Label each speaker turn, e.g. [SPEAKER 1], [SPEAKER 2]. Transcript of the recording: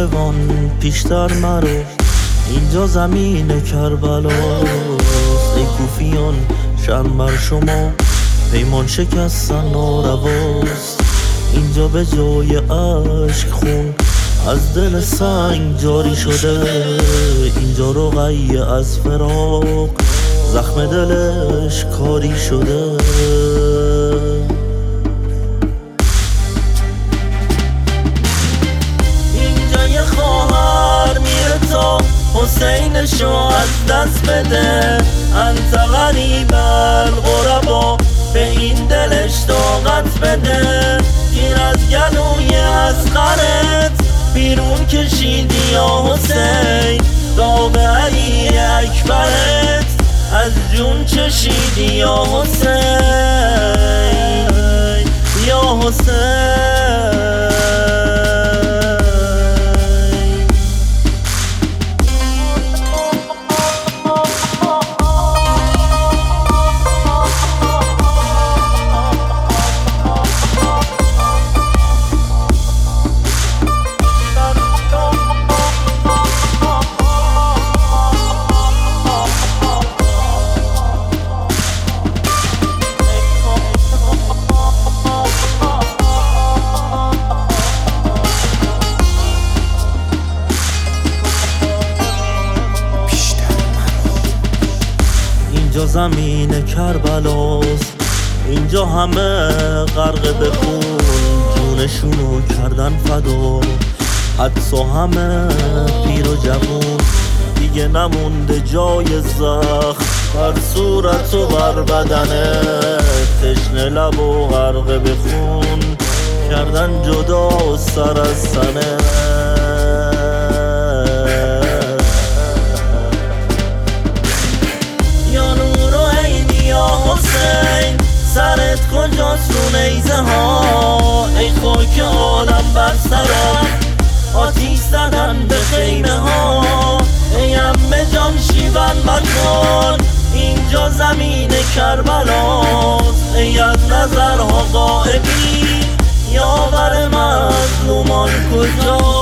[SPEAKER 1] کاروان پیشتر مرو، اینجا زمین کربلاست. ای کوفیان شرم بر شما، پیمان شکستن نارواست. اینجا به جای عشق خون از دل سنگ جاری شده. اینجا رقیه از فراق زخم دلش کاری شده. اینجا یه خواهر میره تا حسینشو از دست بده. انت غریب الغربا، به این دلش طاقت بده. گیر از گلوی اصغرت بیرون کشیدی یا حسین. داغ علی اکبرت از جون چشیدی یا حسین، یا حسین. اینجا زمین کربلاست، اینجا همه غرق به خون، جونشونو کردن فدا. حدسا همه پیر و جوون، دیگه نمونده جای زخم بر صورت و بر بدنه. تشنه لب و غرق به خون کردن جدا سر از تنه. سرت کجاست رو نیزه ها؟ ای خاک عالم بر سرم آتیش زدن به خیمه ها. ای عمه جان شیون مکن، اینجا زمین کربلاست. ای از نظرها غائبی، یاور مظلومان کجا؟